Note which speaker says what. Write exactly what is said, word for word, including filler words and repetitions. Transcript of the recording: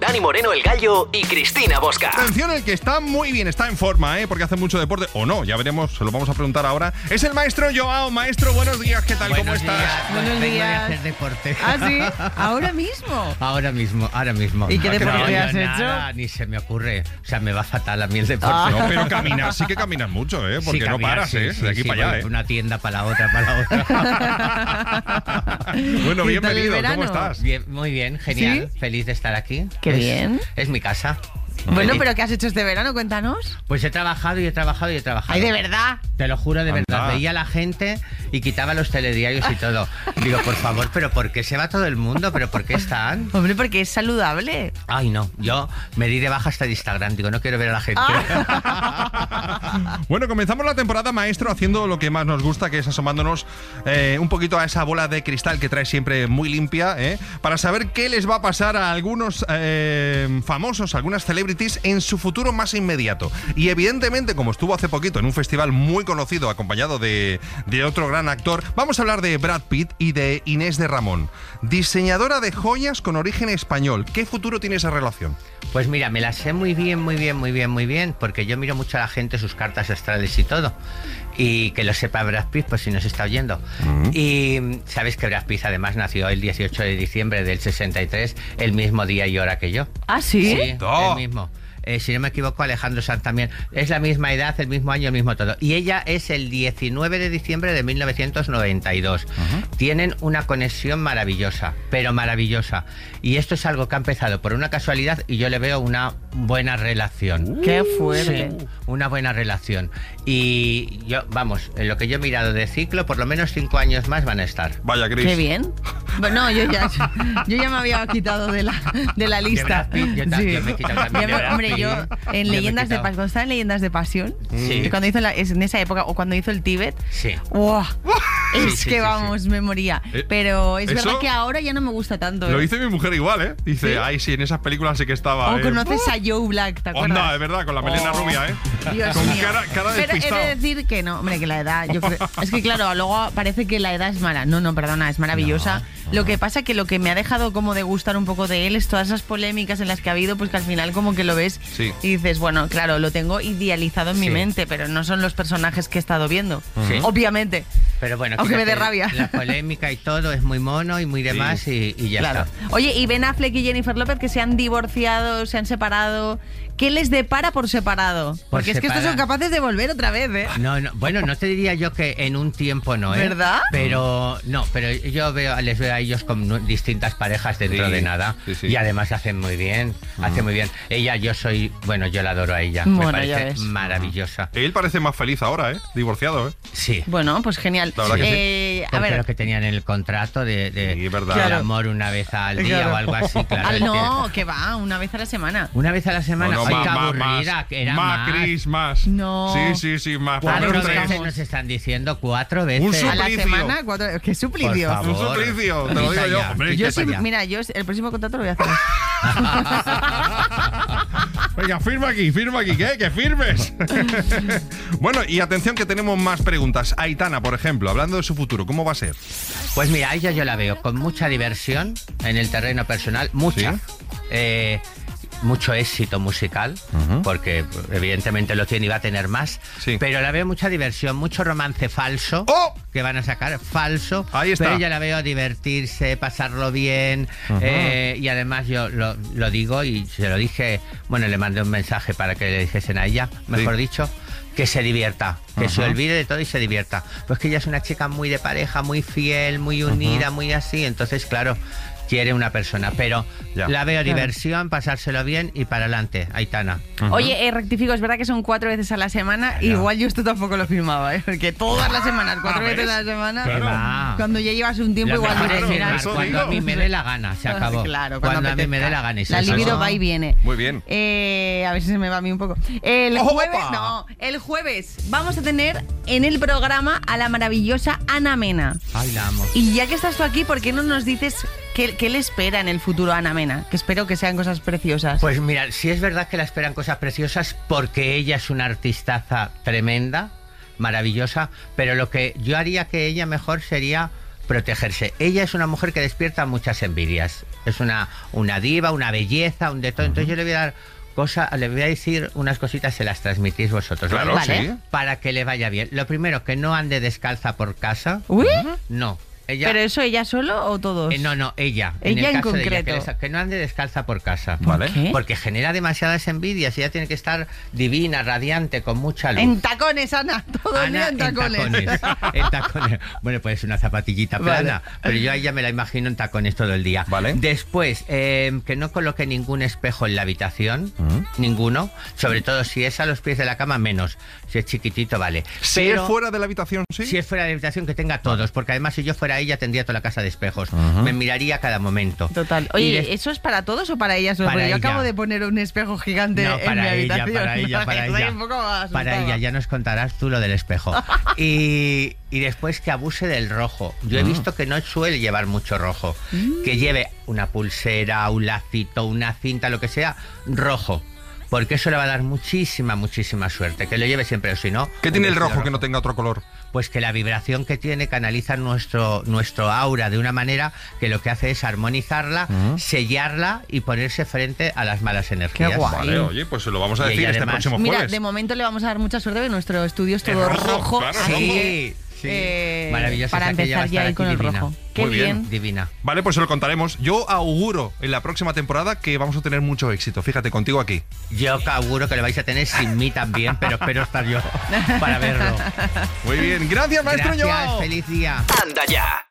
Speaker 1: Dani Moreno el Gallo y Cristina Bosca.
Speaker 2: Atención, el que está muy bien, está en forma, ¿eh? Porque hace mucho deporte, o no, ya veremos, se lo vamos a preguntar ahora. Es el maestro Joao. Maestro, buenos días, ¿qué tal?
Speaker 3: Buenos
Speaker 2: ¿Cómo
Speaker 3: días.
Speaker 2: estás?
Speaker 4: Buenos
Speaker 3: Vengo de
Speaker 4: días.
Speaker 3: hacer deporte.
Speaker 4: ¿Ah, sí? ¿Ahora mismo?
Speaker 3: Ahora mismo, ahora mismo.
Speaker 4: ¿Y qué
Speaker 2: Ah, qué
Speaker 4: deporte
Speaker 2: bien.
Speaker 4: has
Speaker 3: No,
Speaker 4: hecho?
Speaker 3: nada, ni se me ocurre. O sea, me va fatal a mí el deporte.
Speaker 4: Ah.
Speaker 2: No, pero caminar, sí que caminas mucho, ¿eh? Porque
Speaker 3: Sí,
Speaker 2: no
Speaker 3: caminar,
Speaker 2: paras,
Speaker 3: sí,
Speaker 2: ¿eh?
Speaker 3: sí,
Speaker 2: De aquí
Speaker 3: sí,
Speaker 2: para allá,
Speaker 3: voy
Speaker 2: ¿eh?
Speaker 3: de una tienda para la otra, para la otra.
Speaker 2: Bueno,
Speaker 4: ¿Qué tal el
Speaker 2: bienvenido,
Speaker 4: verano?
Speaker 2: ¿cómo estás?
Speaker 3: Bien, muy bien, genial.
Speaker 4: ¿Sí?
Speaker 3: Feliz de estar aquí.
Speaker 4: Qué
Speaker 3: Es-
Speaker 4: bien.
Speaker 3: Es mi casa.
Speaker 4: Bueno,
Speaker 3: Feliz.
Speaker 4: pero ¿qué has hecho este verano? Cuéntanos.
Speaker 3: Pues he trabajado y he trabajado y he trabajado.
Speaker 4: Ay, de verdad.
Speaker 3: Te lo juro, de
Speaker 2: Anda.
Speaker 3: verdad. Veía a la gente y quitaba los telediarios y todo. Digo, por favor, ¿pero por qué se va todo el mundo? ¿Pero por qué están?
Speaker 4: Hombre, porque es saludable.
Speaker 3: Ay, no. Yo me di de baja hasta de Instagram. Digo, no quiero ver a la gente.
Speaker 2: Bueno, comenzamos la temporada, maestro, haciendo lo que más nos gusta, que es asomándonos eh, un poquito a esa bola de cristal que trae siempre muy limpia, ¿eh? Para saber qué les va a pasar a algunos eh, famosos, algunas celebrities en su futuro más inmediato. Y evidentemente, como estuvo hace poquito en un festival muy conocido, acompañado de, de otro gran actor, vamos a hablar de Brad Pitt y de Inés de Ramón, diseñadora de joyas con origen español. ¿Qué futuro tiene esa relación?
Speaker 3: Pues mira, me la sé muy bien, muy bien, muy bien, muy bien, porque yo miro mucho a la gente, sus cartas astrales y todo. Y que lo sepa Brad Pitt, pues si nos está oyendo.
Speaker 2: Mm.
Speaker 3: Y sabes que Brad Pitt además nació el dieciocho de diciembre del sesenta y tres, el mismo día y hora que yo.
Speaker 4: ¿Ah, sí?
Speaker 3: Sí,
Speaker 2: Oh.
Speaker 3: el mismo. Eh, si no me equivoco, Alejandro Sanz también. Es la misma edad, el mismo año, el mismo todo. Y ella es el diecinueve de diciembre de mil novecientos noventa y dos.
Speaker 2: Uh-huh.
Speaker 3: Tienen una conexión maravillosa, pero maravillosa. Y esto es algo que ha empezado por una casualidad y yo le veo una buena relación.
Speaker 4: Qué fuerte.
Speaker 3: Sí, una buena relación. Y yo, vamos, en lo que yo he mirado de ciclo, por lo menos cinco años más van a estar.
Speaker 2: Vaya, Cris.
Speaker 4: Qué bien. Bueno, yo ya, yo ya me había quitado de la, de la lista.
Speaker 3: Brad Pitt, yo ta- yo me he quitado también
Speaker 4: Ya
Speaker 3: de
Speaker 4: me-
Speaker 3: Brad
Speaker 4: hombre,
Speaker 3: Pitt.
Speaker 4: yo
Speaker 3: Yo me
Speaker 4: en
Speaker 3: he
Speaker 4: Leyendas de
Speaker 3: quitado.
Speaker 4: Pasión, cuando estaba en Leyendas de Pasión,
Speaker 3: Sí.
Speaker 4: cuando hizo la, es en esa época, o cuando hizo el Tíbet,
Speaker 3: Sí.
Speaker 4: ¡buah! Es
Speaker 3: Sí, sí,
Speaker 4: que
Speaker 3: sí,
Speaker 4: vamos, me moría.
Speaker 2: Eh,
Speaker 4: Pero es
Speaker 2: ¿eso?
Speaker 4: verdad que ahora ya no me gusta tanto.
Speaker 2: Lo
Speaker 4: ¿eh?
Speaker 2: dice mi mujer igual, ¿eh? Dice,
Speaker 4: ¿Sí?
Speaker 2: ay, sí, en esas películas sí que estaba.
Speaker 4: O
Speaker 2: ¿eh?
Speaker 4: conoces a Joe Black, ¿te acuerdas?
Speaker 2: Onda, es verdad, con la melena
Speaker 4: Oh,
Speaker 2: rubia, ¿eh?
Speaker 4: Dios
Speaker 2: con
Speaker 4: mío.
Speaker 2: cara, cara
Speaker 4: Pero he
Speaker 2: despistado.
Speaker 4: de decir que no, hombre, que la edad. Yo creo- es que claro, luego parece que la edad es mala. No, no, perdona, es maravillosa. Lo que pasa que lo que me ha dejado como de gustar un poco de él es todas esas polémicas en las que ha habido, pues que al final como que lo ves
Speaker 2: Sí.
Speaker 4: y dices, bueno, claro, lo tengo idealizado en mi
Speaker 3: Sí.
Speaker 4: mente, pero no son los personajes que he estado viendo.
Speaker 3: Sí.
Speaker 4: Obviamente.
Speaker 3: Pero bueno,
Speaker 4: Aunque me dé
Speaker 3: fíjate,
Speaker 4: rabia.
Speaker 3: La polémica y todo es muy mono y muy demás y, y ya
Speaker 4: Claro.
Speaker 3: está.
Speaker 4: Oye, y Ben Affleck y Jennifer López que se han divorciado, se han separado. ¿Qué les depara por separado? Porque es que estos
Speaker 3: separado.
Speaker 4: son capaces de volver otra vez, ¿eh?
Speaker 3: No, no, bueno, no te diría yo que en un tiempo no, ¿eh?
Speaker 4: ¿Verdad?
Speaker 3: Pero no, pero yo veo, les veo a ellos con nu- distintas parejas dentro
Speaker 2: Sí,
Speaker 3: de nada
Speaker 2: sí, sí.
Speaker 3: y además hacen muy bien, hace muy bien. Ella, yo soy, bueno, yo la adoro a ella,
Speaker 4: Bueno,
Speaker 3: me
Speaker 4: ya
Speaker 3: parece
Speaker 4: ves.
Speaker 3: maravillosa.
Speaker 2: Él parece más feliz ahora, ¿eh? Divorciado, ¿eh?
Speaker 3: Sí.
Speaker 4: Bueno, pues genial.
Speaker 2: La verdad que sí.
Speaker 4: Eh, a
Speaker 3: Porque
Speaker 4: ver,
Speaker 3: lo que tenían en el contrato de, de
Speaker 2: Sí, es verdad.
Speaker 3: del
Speaker 4: Claro.
Speaker 3: amor una vez al día
Speaker 4: Claro.
Speaker 3: o algo así, claro.
Speaker 4: ah,
Speaker 3: es
Speaker 4: no, que va, una vez a la semana.
Speaker 3: que una vez a la semana,
Speaker 2: No, no,
Speaker 3: ay,
Speaker 2: más,
Speaker 3: qué
Speaker 2: más,
Speaker 3: aburrida,
Speaker 2: más.
Speaker 3: que era
Speaker 2: más,
Speaker 3: más.
Speaker 2: Cris, más.
Speaker 4: No.
Speaker 2: Sí, sí, sí, más. Por lo
Speaker 3: Cuatro
Speaker 2: menos
Speaker 4: Claro,
Speaker 2: tres.
Speaker 3: veces nos están diciendo cuatro veces.
Speaker 2: Un
Speaker 4: A la
Speaker 2: suplicio.
Speaker 4: semana, cuatro. ¡Qué suplicio!
Speaker 3: Por
Speaker 2: Un
Speaker 3: favor.
Speaker 2: suplicio, te lo digo
Speaker 3: Quita
Speaker 2: yo.
Speaker 3: ya.
Speaker 2: Hombre,
Speaker 4: Yo
Speaker 3: Quita
Speaker 4: sí,
Speaker 3: para allá.
Speaker 4: mira, yo el próximo contrato lo voy a hacer.
Speaker 2: Venga, firma aquí, firma aquí, ¿qué? ¡Que firmes! Bueno, y atención que tenemos más preguntas. Aitana, por ejemplo, hablando de su futuro, ¿cómo va a ser?
Speaker 3: Pues mira, a ella yo la veo con mucha diversión en el terreno personal, mucha.
Speaker 2: Sí.
Speaker 3: Eh, mucho éxito musical,
Speaker 2: Ujú.
Speaker 3: porque evidentemente lo tiene y va a tener más.
Speaker 2: Sí.
Speaker 3: Pero la veo mucha diversión, mucho romance falso.
Speaker 2: ¡Oh!
Speaker 3: Que van a sacar falso.
Speaker 2: Ahí está.
Speaker 3: Pero ya la veo divertirse, pasarlo bien.
Speaker 2: Ujú.
Speaker 3: eh, y además yo lo, lo digo y se lo dije, bueno, le mandé un mensaje para que le dijesen a ella, mejor
Speaker 2: Sí.
Speaker 3: dicho, que se divierta, que
Speaker 2: Ajá.
Speaker 3: se olvide de todo y se divierta. Pues que ella es una chica muy de pareja, muy fiel, muy unida, muy así. Entonces, claro, quiere una persona. Pero
Speaker 2: Ya.
Speaker 3: la veo
Speaker 4: Claro.
Speaker 3: diversión, pasárselo bien y para adelante, Aitana.
Speaker 4: Oye, eh, rectifico, es verdad que son cuatro veces a la semana.
Speaker 3: Claro.
Speaker 4: Igual yo esto tampoco lo firmaba, ¿eh? Porque todas las semanas, cuatro
Speaker 2: Ah,
Speaker 4: veces
Speaker 2: ¿ves?
Speaker 4: a la semana.
Speaker 3: Que va.
Speaker 4: Cuando ya llevas un tiempo,
Speaker 3: Lo
Speaker 4: igual
Speaker 3: mejor
Speaker 4: dices,
Speaker 3: es
Speaker 4: mira,
Speaker 3: firmar
Speaker 2: eso
Speaker 3: cuando
Speaker 2: digo.
Speaker 3: a mí me dé la gana, se acabó.
Speaker 4: Claro,
Speaker 3: cuando, a mí me
Speaker 4: apetezca.
Speaker 3: dé la gana y se
Speaker 4: La
Speaker 3: acabó.
Speaker 4: libido va y viene.
Speaker 2: Muy bien.
Speaker 4: Eh, a ver si se me va a mí un poco. El
Speaker 2: ¡Opa!
Speaker 4: jueves, no, el jueves vamos a tener en el programa a la maravillosa Ana Mena.
Speaker 3: Ay, la amo.
Speaker 4: Y ya que estás tú aquí, ¿por qué no nos dices qué, qué le espera en el futuro a Ana Mena? Que espero que sean cosas preciosas.
Speaker 3: Pues mira, sí es verdad que la esperan cosas preciosas porque ella es una artistaza tremenda, maravillosa, pero lo que yo haría que ella mejor sería protegerse. Ella es una mujer que despierta muchas envidias. Es una, una diva, una belleza, un de todo. Entonces yo le voy a dar cosa, le voy a decir unas cositas, se las transmitís vosotros.
Speaker 2: Claro,
Speaker 3: ¿vale?
Speaker 2: sí.
Speaker 3: Para que le vaya bien. Lo primero, que no ande descalza por casa.
Speaker 4: ¿Uy?
Speaker 3: No. Ella,
Speaker 4: ¿Pero eso ella solo o todos?
Speaker 3: eh, no, no, ella.
Speaker 4: Ella
Speaker 3: el
Speaker 4: en
Speaker 3: caso de ella,
Speaker 4: concreto.
Speaker 3: que, les- que no ande descalza por casa.
Speaker 4: ¿Por
Speaker 2: Vale.
Speaker 4: qué?
Speaker 3: Porque genera demasiadas envidias. Ella tiene que estar divina, radiante, con mucha luz.
Speaker 4: En tacones, Ana. Todo el día
Speaker 3: Ana,
Speaker 4: en tacones.
Speaker 3: en tacones. Bueno, pues una zapatillita
Speaker 4: Vale.
Speaker 3: plana. Pero yo a ella me la imagino en tacones todo el día.
Speaker 2: Vale.
Speaker 3: Después, eh, que no coloque ningún espejo en la habitación.
Speaker 2: Mm.
Speaker 3: Ninguno. Sobre todo si es a los pies de la cama, menos. Si es chiquitito, vale.
Speaker 2: Si
Speaker 3: Pero
Speaker 2: es fuera de la habitación, sí.
Speaker 3: si es fuera de la habitación, que tenga todos. Porque además, si yo fuera ella, tendría toda la casa de espejos. Me miraría a cada momento.
Speaker 4: Total.
Speaker 3: Y
Speaker 4: Oye,
Speaker 3: des-
Speaker 4: ¿eso es para todos o para ella solo?
Speaker 3: Para
Speaker 4: Porque yo
Speaker 3: ella.
Speaker 4: acabo de poner un espejo gigante
Speaker 3: No,
Speaker 4: en mi
Speaker 3: para ella,
Speaker 4: habitación.
Speaker 3: para ella, para
Speaker 4: Estoy
Speaker 3: ella.
Speaker 4: un poco asustada.
Speaker 3: Para ella, ya nos contarás tú lo del espejo. y, y después que abuse del rojo. Yo he visto que no suele llevar mucho rojo. Que lleve una pulsera, un lacito, una cinta, lo que sea, rojo. Porque eso le va a dar muchísima, muchísima suerte. Que lo lleve siempre, o si no...
Speaker 2: ¿Qué
Speaker 3: un
Speaker 2: tiene el
Speaker 3: vestido
Speaker 2: rojo que no tenga otro color?
Speaker 3: Pues que la vibración que tiene canaliza nuestro, nuestro aura de una manera que lo que hace es armonizarla, sellarla y ponerse frente a las malas energías.
Speaker 4: Qué guay.
Speaker 2: Vale, oye, pues se lo vamos a
Speaker 3: Y
Speaker 2: decir
Speaker 3: ella
Speaker 2: este
Speaker 3: además-
Speaker 2: próximo
Speaker 4: Mira,
Speaker 2: jueves.
Speaker 4: de momento le vamos a dar mucha suerte porque nuestro estudio es
Speaker 2: Es
Speaker 4: todo
Speaker 2: rojo,
Speaker 4: rojo.
Speaker 2: claro,
Speaker 4: así
Speaker 2: rojo.
Speaker 4: que,
Speaker 3: Sí, sí.
Speaker 4: eh,
Speaker 3: Maravilloso.
Speaker 4: para
Speaker 3: o sea que ella va a
Speaker 4: empezar ya
Speaker 3: estar
Speaker 4: ahí con
Speaker 3: aquí
Speaker 4: el
Speaker 3: divina.
Speaker 4: rojo. Qué
Speaker 2: Muy bien.
Speaker 4: bien.
Speaker 3: Divina.
Speaker 2: Vale, pues se lo contaremos. Yo auguro en la próxima temporada que vamos a tener mucho éxito. Fíjate, contigo aquí.
Speaker 3: Yo auguro que lo vais a tener sin mí también, pero espero estar yo para verlo.
Speaker 2: Muy bien. Gracias, maestro
Speaker 3: Gracias,
Speaker 2: Joao.
Speaker 3: feliz día.
Speaker 1: Anda ya.